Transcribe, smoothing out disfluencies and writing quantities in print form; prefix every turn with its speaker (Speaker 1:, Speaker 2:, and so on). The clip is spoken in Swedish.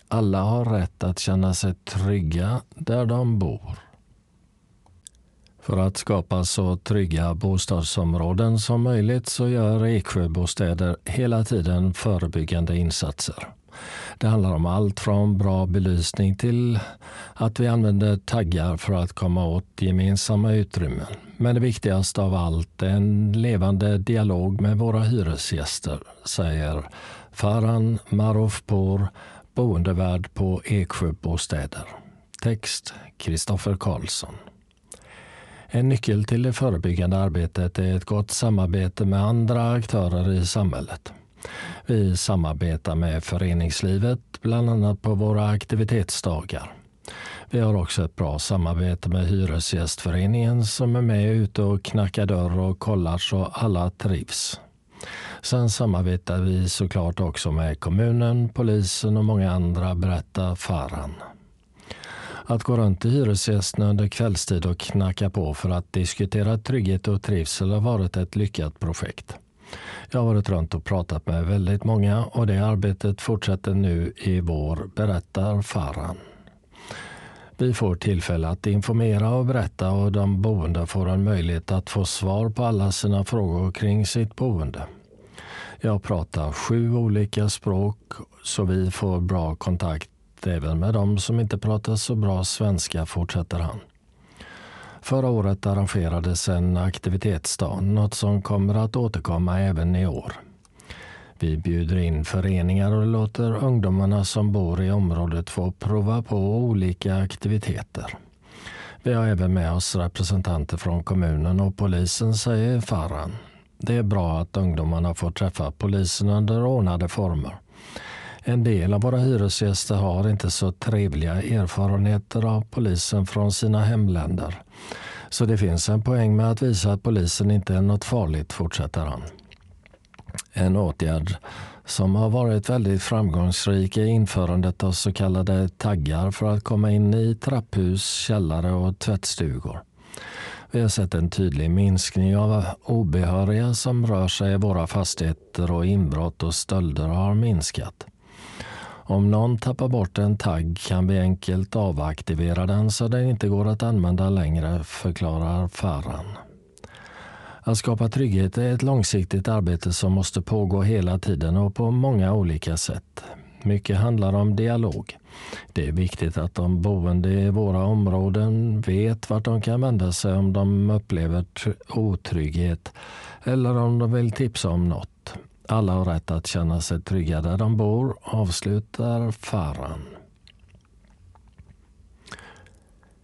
Speaker 1: Alla har rätt att känna sig trygga där de bor. För att skapa så trygga bostadsområden som möjligt så gör Eksjöbostäder hela tiden förebyggande insatser. Det handlar om allt från bra belysning till att vi använder taggar för att komma åt gemensamma utrymmen. Men det viktigaste av allt är en levande dialog med våra hyresgäster, säger Farhan Marofpour, boendevärd på Eksjöbostäder. Text Kristoffer Karlsson. En nyckel till det förebyggande arbetet är ett gott samarbete med andra aktörer i samhället. Vi samarbetar med föreningslivet, bland annat på våra aktivitetsdagar. Vi har också ett bra samarbete med Hyresgästföreningen som är med ute och knackar dörr och kollar så alla trivs. Sen samarbetar vi såklart också med kommunen, polisen och många andra, berättar Farhan. Att gå runt till hyresgästerna under kvällstid och knacka på för att diskutera trygghet och trivsel har varit ett lyckat projekt. Jag har varit runt och pratat med väldigt många och det arbetet fortsätter nu i vår, berättar Farhan. Vi får tillfälle att informera och berätta och de boende får en möjlighet att få svar på alla sina frågor kring sitt boende. Jag pratar 7 olika språk så vi får bra kontakt även med de som inte pratar så bra svenska, fortsätter han. Förra året arrangerades en aktivitetsdag, något som kommer att återkomma även i år. Vi bjuder in föreningar och låter ungdomarna som bor i området få prova på olika aktiviteter. Vi har även med oss representanter från kommunen och polisen, säger Farhan. Det är bra att ungdomarna får träffa polisen under ordnade former. En del av våra hyresgäster har inte så trevliga erfarenheter av polisen från sina hemländer. Så det finns en poäng med att visa att polisen inte är något farligt, fortsätter han. En åtgärd som har varit väldigt framgångsrik är införandet av så kallade taggar för att komma in i trapphus, källare och tvättstugor. Vi har sett en tydlig minskning av obehöriga som rör sig i våra fastigheter och inbrott och stölder har minskat. Om någon tappar bort en tagg kan vi enkelt avaktivera den så den inte går att använda längre, förklarar Farhan. Att skapa trygghet är ett långsiktigt arbete som måste pågå hela tiden och på många olika sätt. Mycket handlar om dialog. Det är viktigt att de boende i våra områden vet vart de kan vända sig om de upplever otrygghet eller om de vill tipsa om något. Alla har rätt att känna sig trygga där de bor, avslutar Farhan.